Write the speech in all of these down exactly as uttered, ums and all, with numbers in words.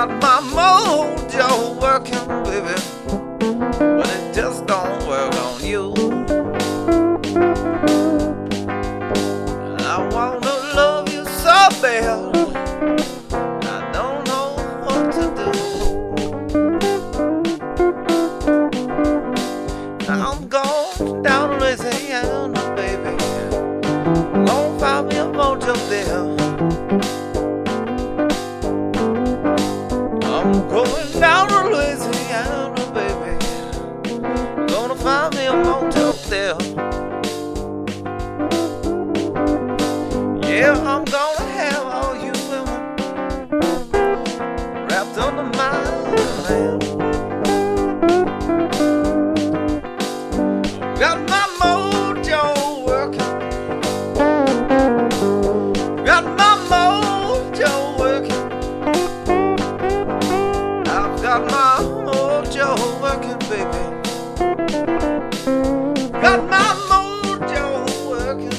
got my mojo working, baby, but it just don't work on you. And I wanna love you so bad, I don't know what to do. I'm going down to Louisiana, baby, gonna find me a mojo there. I'm going down to Louisiana, baby, gonna find me a motel there. Yeah, I'm gonna have all you women wrapped under my land. Got my mojo working, got my mojo working. I've got my mojo working, baby. Got my mojo working,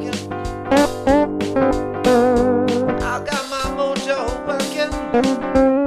I got my mojo working.